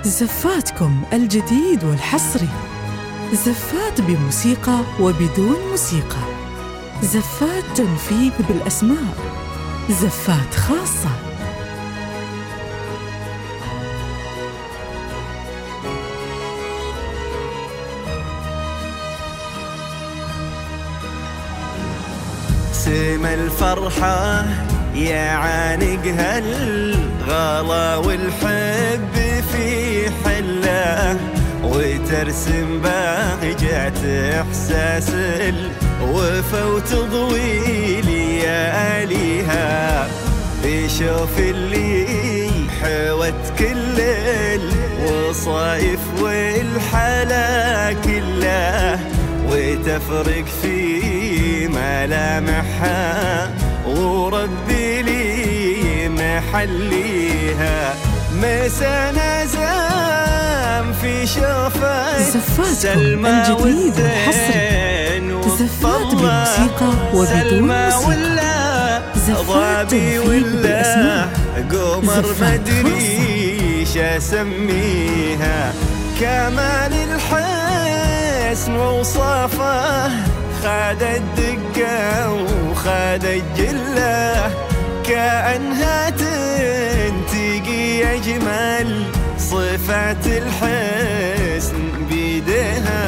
زفاتكم الجديد والحصري، زفات بموسيقى وبدون موسيقى، زفات تنفيذ بالأسماء، زفات خاصة. سم الفرحة يا عانق هالغلا والحب في حله، وترسم بهجة إحساس الوفا وتضوي لياليها آليها. بشوف اللي حوت كل الوصايف والحلا كله، وتفرق في ملامحها وربي لي محليها. مسانا زام في شوفك زفاتكم الجديد والحصري، زفات بموسيقى وبدون موسيقى، زفات تنفيذ بالأسماء، قمر مدري شاسميها. كمال الحسن وصافه خاد الدقة وخاد الجلة، كأنها تنتقي أجمل صفات الحسن بيدها.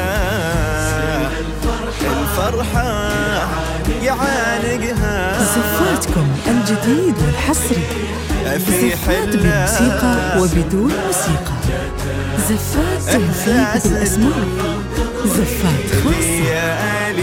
الفرحة يعانقها. زفاتكم الجديد والحصري، زفات بموسيقى وبدون موسيقى، زفات تنفيذ بالأسماء، زفات خاصة.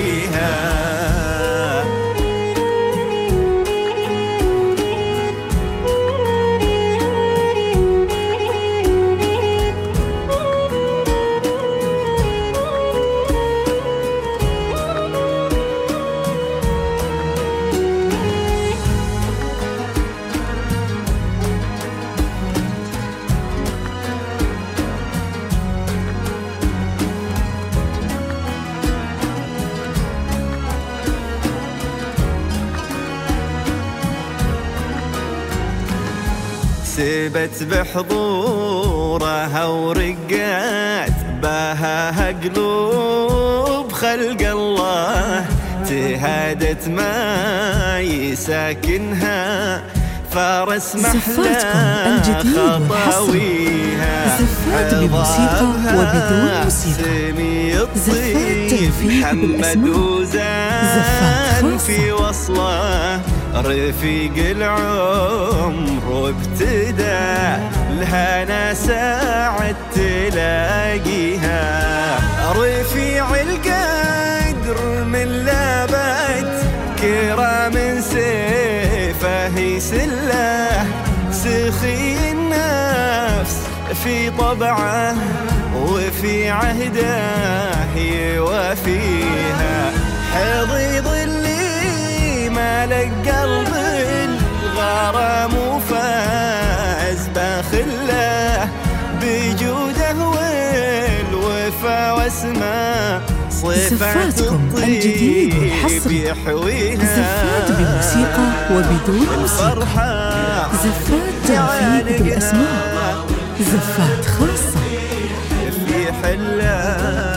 سبت بحضورها ورقات بهاها قلوب خلق الله، تهادت ما يساكنها فارس محلى خطاويها. زفات بموسيقى وبدون موسيقى، زفات تنفيذ محمد وزان في وصله، رفيق العمر ابتدى الهنا ساعة تلاقيها. رفيع القدر من لابت كرام سيفه يسله، سخي النفس في طبعه وفي عهده يوافيها. حضيض اللي مالك قلب الغرام وفاز بخله، بجوده والوفا واسماء صفات الجديد والحصري، زفات بموسيقى وبدون موسيقى، زفات تنفيذ بالأسماء، زفات خاصة. اللي حله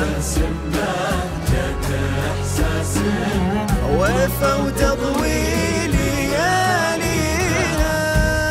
وفا وتضوي لياليها.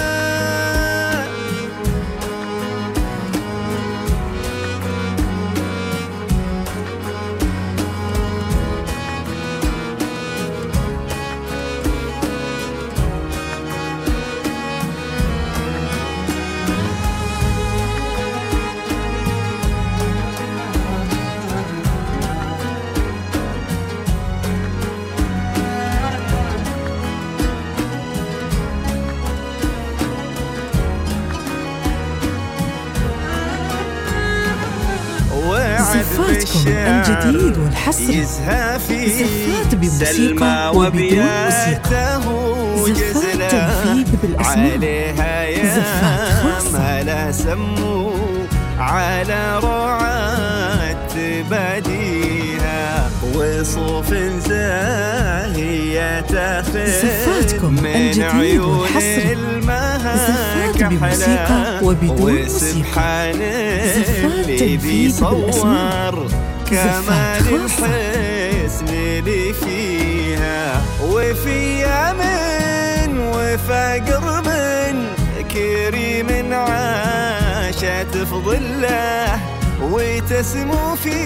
زفاتكم الجديد والحصري، زفات بموسيقى وبدون موسيقى، زفات تنفيذ بالأسماء، زفات خاصة. لا سمو على رعاة تباديها، وصوف زاهية تاخذ زفاتكم الجديد والحصري. زفات بموسيقى وبدون موسيقى. زفات تنفيذ بالأسماء. كمال الحسن اللي فيها، وفي يمن وفقر من كريم عاشت في ظله، وتسمو في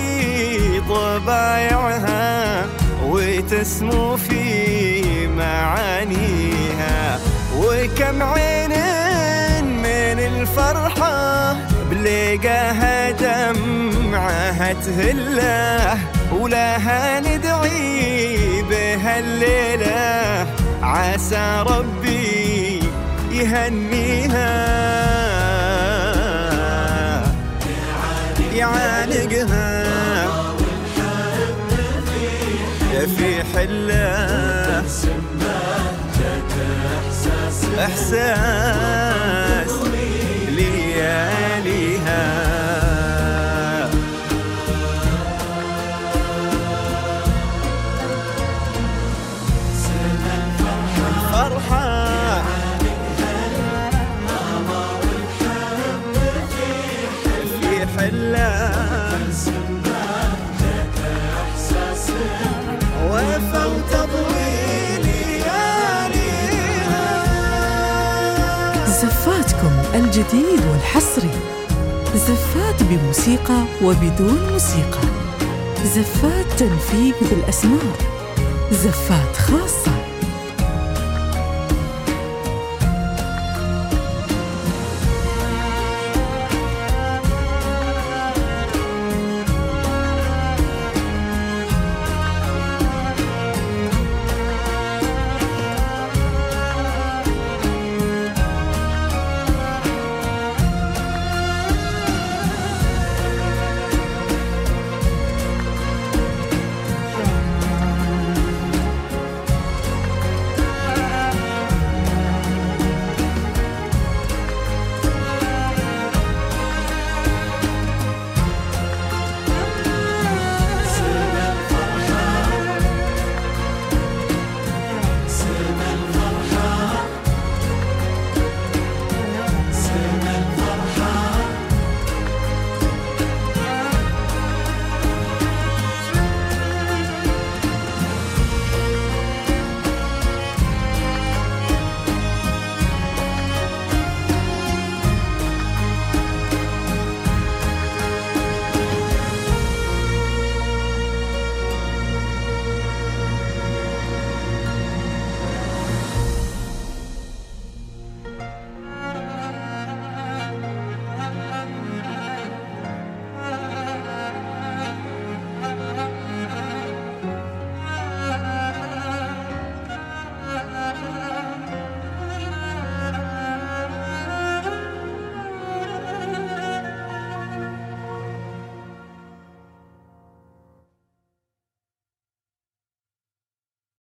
طبايعها وتسمو في معانيها. وكم عين من الفرحة بلقاها دمعها تهله، ولها ندعي بهالليلة عسى ربي يهنيها يعانقها في حله إحساس لياليها. الفرحة في حله وفوت طويل لياليها. زفاتكم الجديد والحصري. زفات بموسيقى وبدون موسيقى. زفات تنفيذ بالأسماء. زفات خاصة.